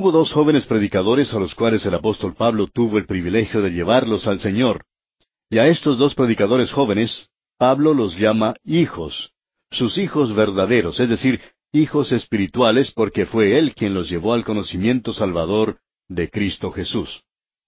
Hubo dos jóvenes predicadores a los cuales el apóstol Pablo tuvo el privilegio de llevarlos al Señor. Y a estos dos predicadores jóvenes, Pablo los llama hijos, sus hijos verdaderos, es decir, hijos espirituales, porque fue él quien los llevó al conocimiento salvador de Cristo Jesús.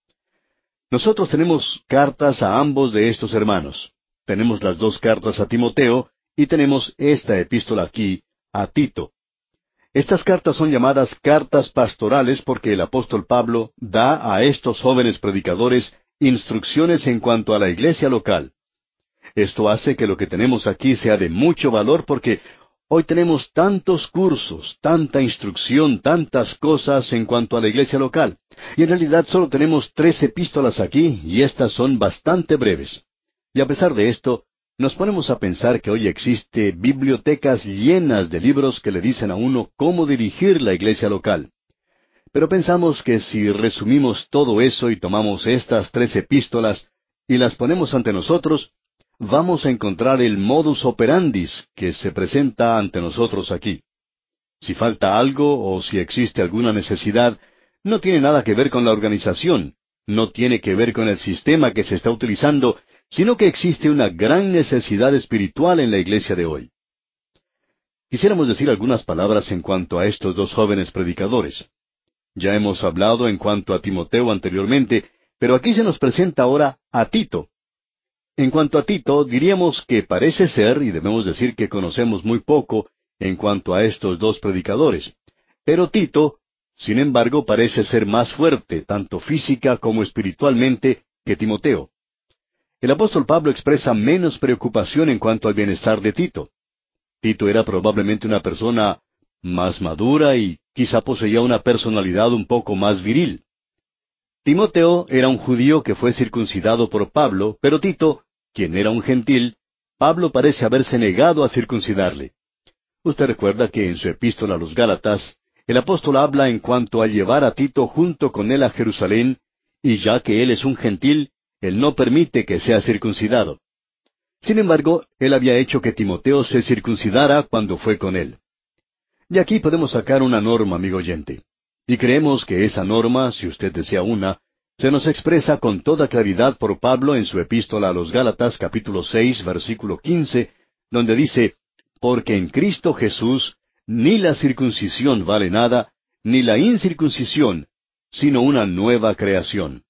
Nosotros tenemos cartas a ambos de estos hermanos. Tenemos las dos cartas a Timoteo y tenemos esta epístola aquí, a Tito. Estas cartas son llamadas cartas pastorales porque el apóstol Pablo da a estos jóvenes predicadores instrucciones en cuanto a la iglesia local. Esto hace que lo que tenemos aquí sea de mucho valor porque hoy tenemos tantos cursos, tanta instrucción, tantas cosas en cuanto a la iglesia local. Y en realidad solo tenemos 3 epístolas aquí y estas son bastante breves. Y a pesar de esto, nos ponemos a pensar que hoy existe bibliotecas llenas de libros que le dicen a uno cómo dirigir la iglesia local. Pero pensamos que si resumimos todo eso y tomamos estas 3 epístolas y las ponemos ante nosotros, vamos a encontrar el modus operandis que se presenta ante nosotros aquí. Si falta algo o si existe alguna necesidad, no tiene nada que ver con la organización, no tiene que ver con el sistema que se está utilizando, sino que existe una gran necesidad espiritual en la iglesia de hoy. Quisiéramos decir algunas palabras en cuanto a estos dos jóvenes predicadores. Ya hemos hablado en cuanto a Timoteo anteriormente, pero aquí se nos presenta ahora a Tito. En cuanto a Tito, diríamos que parece ser, y debemos decir que conocemos muy poco en cuanto a estos dos predicadores. Pero Tito, sin embargo, parece ser más fuerte, tanto física como espiritualmente, que Timoteo. El apóstol Pablo expresa menos preocupación en cuanto al bienestar de Tito. Tito era probablemente una persona más madura y quizá poseía una personalidad un poco más viril. Timoteo era un judío que fue circuncidado por Pablo, pero Tito, quien era un gentil, Pablo parece haberse negado a circuncidarle. Usted recuerda que en su epístola a los Gálatas, el apóstol habla en cuanto a llevar a Tito junto con él a Jerusalén, y ya que él es un gentil, él no permite que sea circuncidado. Sin embargo, él había hecho que Timoteo se circuncidara cuando fue con él. Y aquí podemos sacar una norma, amigo oyente. Y creemos que esa norma, si usted desea una, se nos expresa con toda claridad por Pablo en su epístola a los Gálatas capítulo 6, versículo 15, donde dice, «Porque en Cristo Jesús ni la circuncisión vale nada, ni la incircuncisión, sino una nueva creación».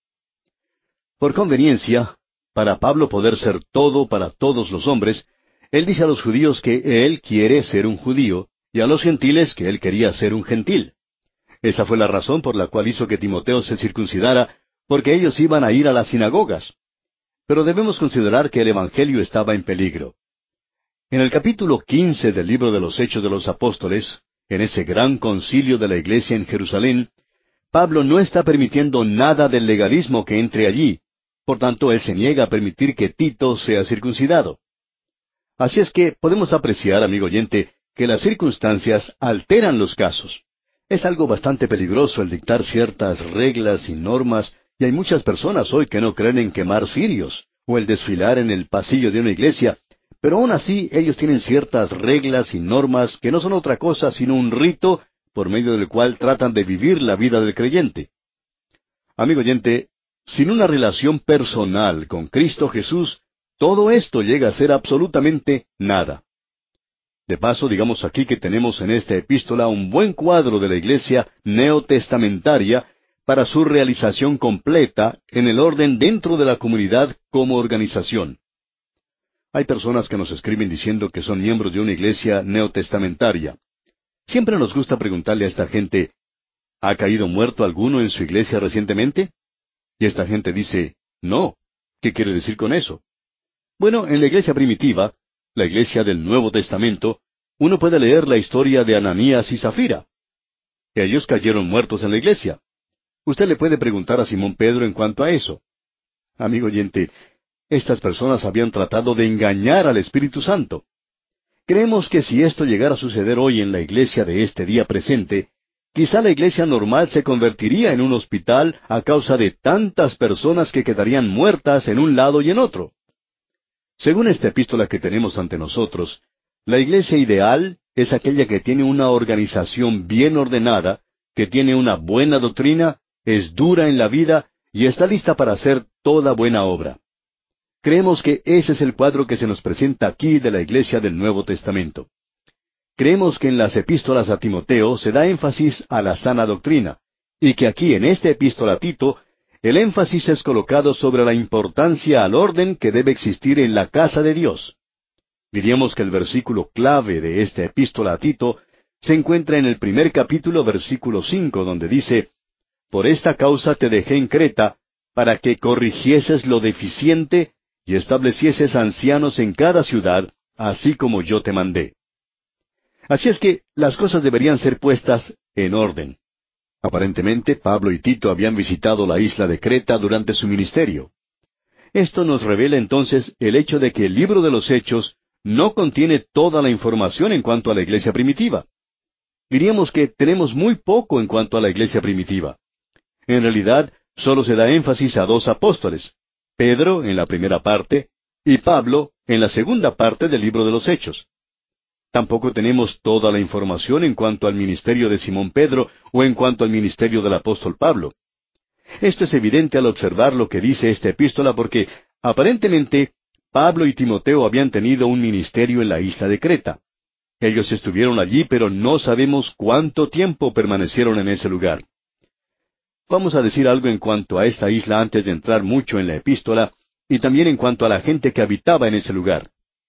Por conveniencia, para Pablo poder ser todo para todos los hombres, él dice a los judíos que él quiere ser un judío, y a los gentiles que él quería ser un gentil. Esa fue la razón por la cual hizo que Timoteo se circuncidara, porque ellos iban a ir a las sinagogas. Pero debemos considerar que el Evangelio estaba en peligro. En el capítulo 15 del libro de los Hechos de los Apóstoles, en ese gran concilio de la iglesia en Jerusalén, Pablo no está permitiendo nada del legalismo que entre allí. Por tanto, él se niega a permitir que Tito sea circuncidado. Así es que podemos apreciar, amigo oyente, que las circunstancias alteran los casos. Es algo bastante peligroso el dictar ciertas reglas y normas, y hay muchas personas hoy que no creen en quemar cirios, o el desfilar en el pasillo de una iglesia, pero aún así ellos tienen ciertas reglas y normas que no son otra cosa sino un rito por medio del cual tratan de vivir la vida del creyente. Amigo oyente, sin una relación personal con Cristo Jesús, todo esto llega a ser absolutamente nada. De paso, digamos aquí que tenemos en esta epístola un buen cuadro de la iglesia neotestamentaria para su realización completa en el orden dentro de la comunidad como organización. Hay personas que nos escriben diciendo que son miembros de una iglesia neotestamentaria. Siempre nos gusta preguntarle a esta gente, ¿ha caído muerto alguno en su iglesia recientemente? Y esta gente dice, no. ¿Qué quiere decir con eso? Bueno, en la iglesia primitiva, la iglesia del Nuevo Testamento, uno puede leer la historia de Ananías y Zafira. Ellos cayeron muertos en la iglesia. Usted le puede preguntar a Simón Pedro en cuanto a eso. Amigo oyente, estas personas habían tratado de engañar al Espíritu Santo. Creemos que si esto llegara a suceder hoy en la iglesia de este día presente, quizá la iglesia normal se convertiría en un hospital a causa de tantas personas que quedarían muertas en un lado y en otro. Según esta epístola que tenemos ante nosotros, la iglesia ideal es aquella que tiene una organización bien ordenada, que tiene una buena doctrina, es dura en la vida y está lista para hacer toda buena obra. Creemos que ese es el cuadro que se nos presenta aquí de la iglesia del Nuevo Testamento. Creemos que en las epístolas a Timoteo se da énfasis a la sana doctrina, y que aquí en esta epístola a Tito, el énfasis es colocado sobre la importancia al orden que debe existir en la casa de Dios. Diríamos que el versículo clave de esta epístola a Tito se encuentra en el primer capítulo, versículo 5, donde dice, «Por esta causa te dejé en Creta, para que corrigieses lo deficiente y establecieses ancianos en cada ciudad, así como yo te mandé». Así es que las cosas deberían ser puestas en orden. Aparentemente, Pablo y Tito habían visitado la isla de Creta durante su ministerio. Esto nos revela entonces el hecho de que el libro de los Hechos no contiene toda la información en cuanto a la iglesia primitiva. Diríamos que tenemos muy poco en cuanto a la iglesia primitiva. En realidad, solo se da énfasis a dos apóstoles, Pedro en la primera parte y Pablo en la segunda parte del libro de los Hechos. Tampoco tenemos toda la información en cuanto al ministerio de Simón Pedro o en cuanto al ministerio del apóstol Pablo. Esto es evidente al observar lo que dice esta epístola porque, aparentemente, Pablo y Timoteo habían tenido un ministerio en la isla de Creta. Ellos estuvieron allí, pero no sabemos cuánto tiempo permanecieron en ese lugar. Vamos a decir algo en cuanto a esta isla antes de entrar mucho en la epístola, y también en cuanto a la gente que habitaba en ese lugar.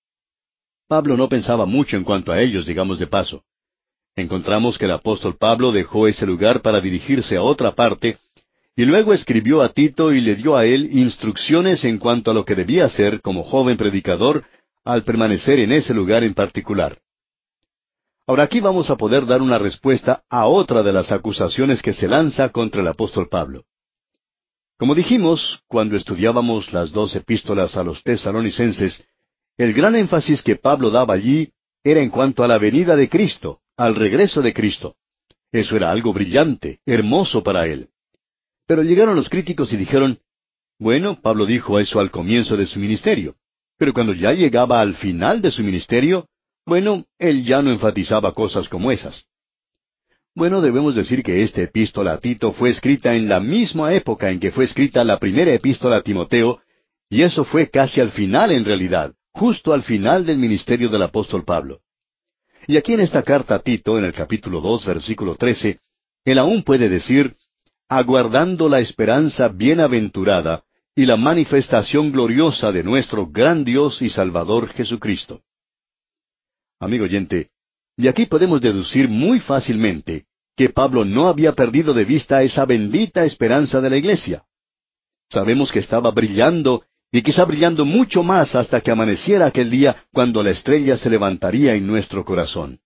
Pablo no pensaba mucho en cuanto a ellos, digamos de paso. Encontramos que el apóstol Pablo dejó ese lugar para dirigirse a otra parte, y luego escribió a Tito y le dio a él instrucciones en cuanto a lo que debía hacer como joven predicador al permanecer en ese lugar en particular. Ahora aquí vamos a poder dar una respuesta a otra de las acusaciones que se lanza contra el apóstol Pablo. Como dijimos, cuando estudiábamos las dos epístolas a los tesalonicenses, el gran énfasis que Pablo daba allí era en cuanto a la venida de Cristo, al regreso de Cristo. Eso era algo brillante, hermoso para él. Pero llegaron los críticos y dijeron, bueno, Pablo dijo eso al comienzo de su ministerio, pero cuando ya llegaba al final de su ministerio, bueno, él ya no enfatizaba cosas como esas. Bueno, debemos decir que esta epístola a Tito fue escrita en la misma época en que fue escrita la primera epístola a Timoteo, y eso fue casi al final en realidad, justo al final del ministerio del apóstol Pablo. Y aquí en esta carta a Tito, en el capítulo 2, versículo 13, él aún puede decir, aguardando la esperanza bienaventurada y la manifestación gloriosa de nuestro gran Dios y Salvador Jesucristo. Amigo oyente, de aquí podemos deducir muy fácilmente que Pablo no había perdido de vista esa bendita esperanza de la iglesia. Sabemos que estaba brillando y quizá brillando mucho más hasta que amaneciera aquel día cuando la estrella se levantaría en nuestro corazón.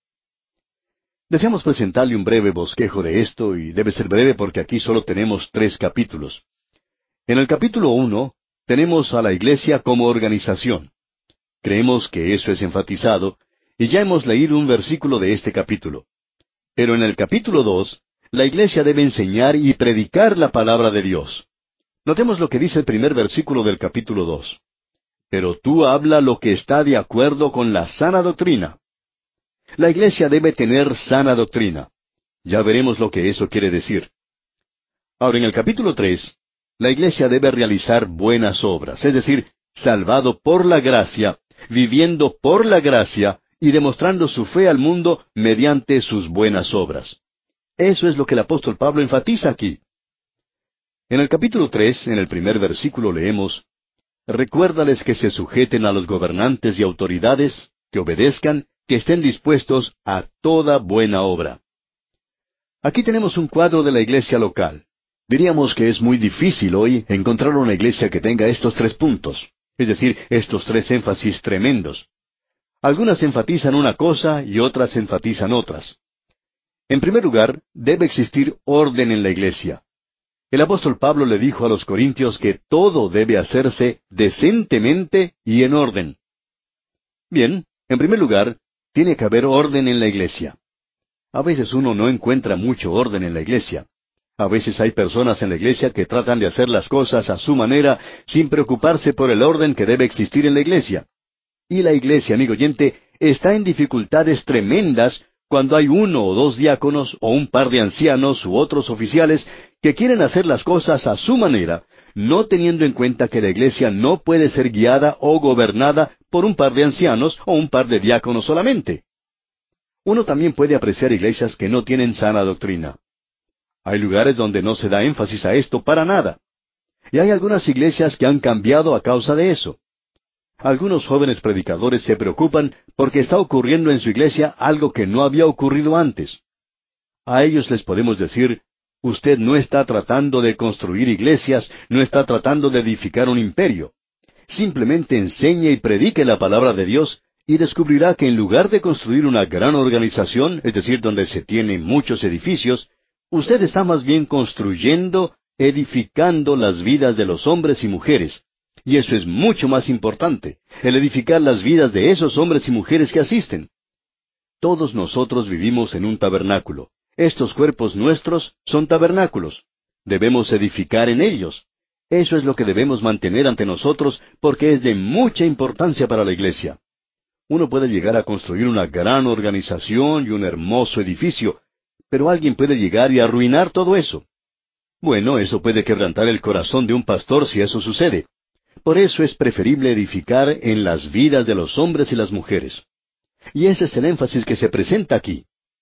Deseamos presentarle un breve bosquejo de esto, y debe ser breve porque aquí solo tenemos 3 capítulos. En el capítulo 1 tenemos a la iglesia como organización. Creemos que eso es enfatizado, y ya hemos leído un versículo de este capítulo. Pero en el capítulo 2, la iglesia debe enseñar y predicar la palabra de Dios. Notemos lo que dice el primer versículo del capítulo 2. Pero tú habla lo que está de acuerdo con la sana doctrina. La iglesia debe tener sana doctrina. Ya veremos lo que eso quiere decir. Ahora, en el capítulo 3, la iglesia debe realizar buenas obras, es decir, salvado por la gracia, viviendo por la gracia y demostrando su fe al mundo mediante sus buenas obras. Eso es lo que el apóstol Pablo enfatiza aquí. En el capítulo 3, en el primer versículo leemos, recuérdales que se sujeten a los gobernantes y autoridades, que obedezcan, que estén dispuestos a toda buena obra. Aquí tenemos un cuadro de la iglesia local. Diríamos que es muy difícil hoy encontrar una iglesia que tenga estos 3 puntos, es decir, estos 3 énfasis tremendos. Algunas enfatizan una cosa y otras enfatizan otras. En primer lugar, debe existir orden en la iglesia. El apóstol Pablo le dijo a los corintios que todo debe hacerse decentemente y en orden. Bien, en primer lugar, tiene que haber orden en la iglesia. A veces uno no encuentra mucho orden en la iglesia. A veces hay personas en la iglesia que tratan de hacer las cosas a su manera sin preocuparse por el orden que debe existir en la iglesia. Y la iglesia, amigo oyente, está en dificultades tremendas cuando hay uno o dos diáconos o un par de ancianos u otros oficiales que quieren hacer las cosas a su manera, no teniendo en cuenta que la iglesia no puede ser guiada o gobernada por un par de ancianos o un par de diáconos solamente. Uno también puede apreciar iglesias que no tienen sana doctrina. Hay lugares donde no se da énfasis a esto para nada. Y hay algunas iglesias que han cambiado a causa de eso. Algunos jóvenes predicadores se preocupan porque está ocurriendo en su iglesia algo que no había ocurrido antes. A ellos les podemos decir, usted no está tratando de construir iglesias, no está tratando de edificar un imperio. Simplemente enseñe y predique la palabra de Dios y descubrirá que en lugar de construir una gran organización, es decir, donde se tienen muchos edificios, usted está más bien construyendo, edificando las vidas de los hombres y mujeres. Y eso es mucho más importante, el edificar las vidas de esos hombres y mujeres que asisten. Todos nosotros vivimos en un tabernáculo. Estos cuerpos nuestros son tabernáculos. Debemos edificar en ellos. Eso es lo que debemos mantener ante nosotros porque es de mucha importancia para la iglesia. Uno puede llegar a construir una gran organización y un hermoso edificio, pero alguien puede llegar y arruinar todo eso. Bueno, eso puede quebrantar el corazón de un pastor si eso sucede. Por eso es preferible edificar en las vidas de los hombres y las mujeres. Y ese es el énfasis que se presenta aquí.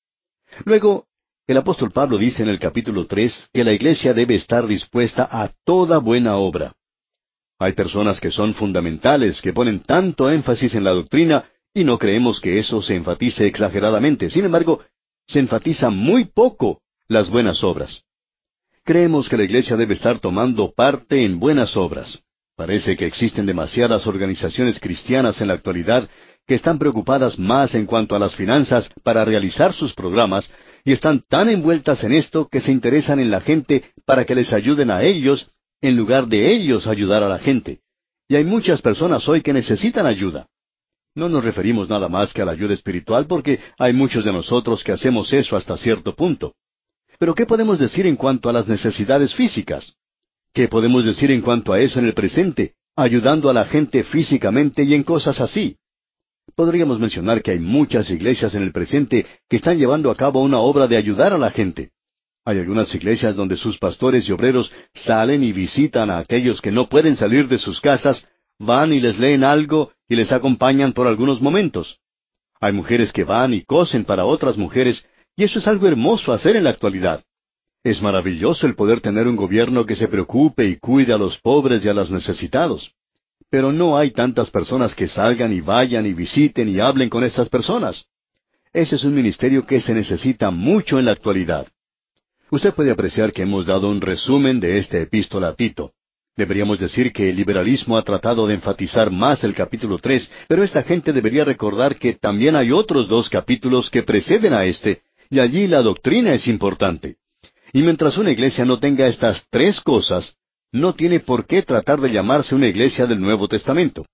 Luego, el apóstol Pablo dice en el capítulo 3 que la iglesia debe estar dispuesta a toda buena obra. Hay personas que son fundamentales, que ponen tanto énfasis en la doctrina, y no creemos que eso se enfatice exageradamente. Sin embargo, se enfatiza muy poco las buenas obras. Creemos que la iglesia debe estar tomando parte en buenas obras. Parece que existen demasiadas organizaciones cristianas en la actualidad que están preocupadas más en cuanto a las finanzas para realizar sus programas y están tan envueltas en esto que se interesan en la gente para que les ayuden a ellos en lugar de ellos ayudar a la gente. Y hay muchas personas hoy que necesitan ayuda. No nos referimos nada más que a la ayuda espiritual porque hay muchos de nosotros que hacemos eso hasta cierto punto. Pero ¿qué podemos decir en cuanto a las necesidades físicas? ¿Qué podemos decir en cuanto a eso en el presente, ayudando a la gente físicamente y en cosas así? Podríamos mencionar que hay muchas iglesias en el presente que están llevando a cabo una obra de ayudar a la gente. Hay algunas iglesias donde sus pastores y obreros salen y visitan a aquellos que no pueden salir de sus casas, van y les leen algo y les acompañan por algunos momentos. Hay mujeres que van y cosen para otras mujeres, y eso es algo hermoso hacer en la actualidad. Es maravilloso el poder tener un gobierno que se preocupe y cuide a los pobres y a los necesitados. Pero no hay tantas personas que salgan y vayan y visiten y hablen con estas personas. Ese es un ministerio que se necesita mucho en la actualidad. Usted puede apreciar que hemos dado un resumen de esta epístola a Tito. Deberíamos decir que el liberalismo ha tratado de enfatizar más el capítulo 3, pero esta gente debería recordar que también hay otros 2 capítulos que preceden a este, y allí la doctrina es importante. Y mientras una iglesia no tenga estas 3 cosas, no tiene por qué tratar de llamarse una iglesia del Nuevo Testamento.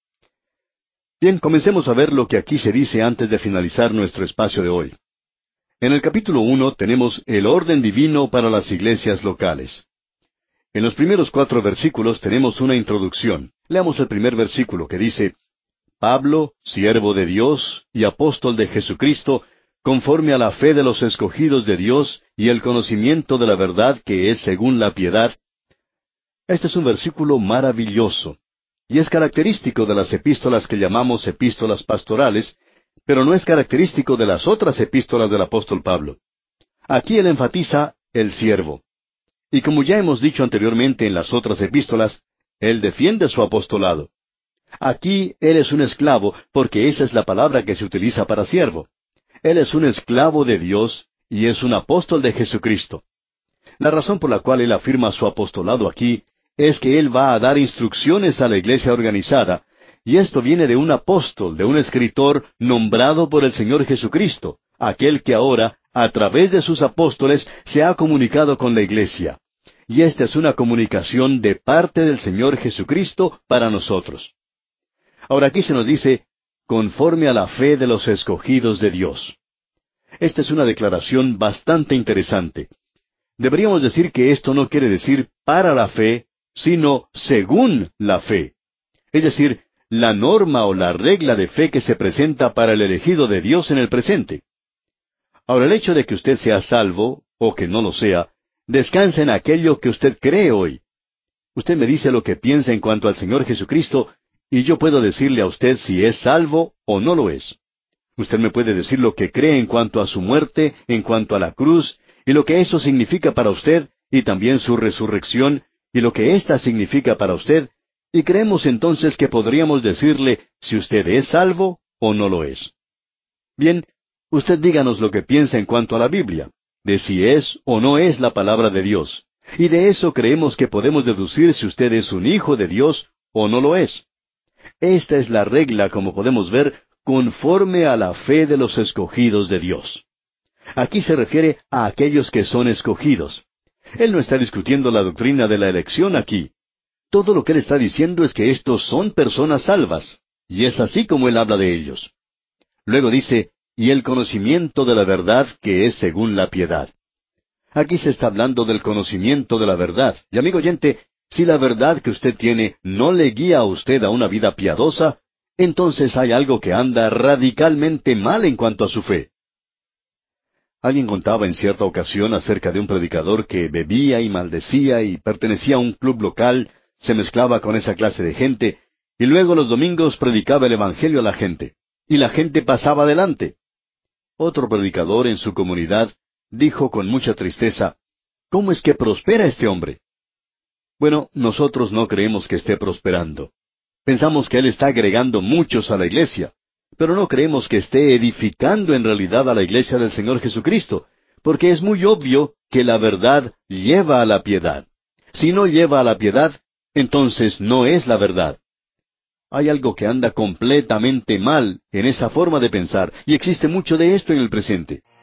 Bien, comencemos a ver lo que aquí se dice antes de finalizar nuestro espacio de hoy. En el capítulo 1 tenemos el orden divino para las iglesias locales. En los primeros 4 versículos tenemos una introducción. Leamos el primer versículo que dice, Pablo, siervo de Dios y apóstol de Jesucristo, conforme a la fe de los escogidos de Dios y el conocimiento de la verdad que es según la piedad. Este es un versículo maravilloso, y es característico de las epístolas que llamamos epístolas pastorales, pero no es característico de las otras epístolas del apóstol Pablo. Aquí él enfatiza el siervo. Y como ya hemos dicho anteriormente en las otras epístolas, él defiende su apostolado. Aquí él es un esclavo, porque esa es la palabra que se utiliza para siervo. Él es un esclavo de Dios y es un apóstol de Jesucristo. La razón por la cual él afirma su apostolado aquí es que él va a dar instrucciones a la iglesia organizada, y esto viene de un apóstol, de un escritor nombrado por el Señor Jesucristo, aquel que ahora, a través de sus apóstoles, se ha comunicado con la iglesia. Y esta es una comunicación de parte del Señor Jesucristo para nosotros. Ahora aquí se nos dice, conforme a la fe de los escogidos de Dios. Esta es una declaración bastante interesante. Deberíamos decir que esto no quiere decir para la fe, sino según la fe. Es decir, la norma o la regla de fe que se presenta para el elegido de Dios en el presente. Ahora, el hecho de que usted sea salvo, o que no lo sea, descansa en aquello que usted cree hoy. Usted me dice lo que piensa en cuanto al Señor Jesucristo, y yo puedo decirle a usted si es salvo o no lo es. Usted me puede decir lo que cree en cuanto a su muerte, en cuanto a la cruz, y lo que eso significa para usted, y también su resurrección, y lo que ésta significa para usted, y creemos entonces que podríamos decirle si usted es salvo o no lo es. Bien, usted díganos lo que piensa en cuanto a la Biblia, de si es o no es la palabra de Dios, y de eso creemos que podemos deducir si usted es un hijo de Dios o no lo es. Esta es la regla, como podemos ver, conforme a la fe de los escogidos de Dios. Aquí se refiere a aquellos que son escogidos. Él no está discutiendo la doctrina de la elección aquí. Todo lo que él está diciendo es que estos son personas salvas, y es así como él habla de ellos. Luego dice, y el conocimiento de la verdad que es según la piedad. Aquí se está hablando del conocimiento de la verdad. Y amigo oyente, si la verdad que usted tiene no le guía a usted a una vida piadosa, entonces hay algo que anda radicalmente mal en cuanto a su fe. Alguien contaba en cierta ocasión acerca de un predicador que bebía y maldecía y pertenecía a un club local, se mezclaba con esa clase de gente, y luego los domingos predicaba el Evangelio a la gente, y la gente pasaba adelante. Otro predicador en su comunidad dijo con mucha tristeza, ¿cómo es que prospera este hombre? Bueno, nosotros no creemos que esté prosperando. Pensamos que él está agregando muchos a la iglesia, pero no creemos que esté edificando en realidad a la iglesia del Señor Jesucristo, porque es muy obvio que la verdad lleva a la piedad. Si no lleva a la piedad, entonces no es la verdad. Hay algo que anda completamente mal en esa forma de pensar, y existe mucho de esto en el presente.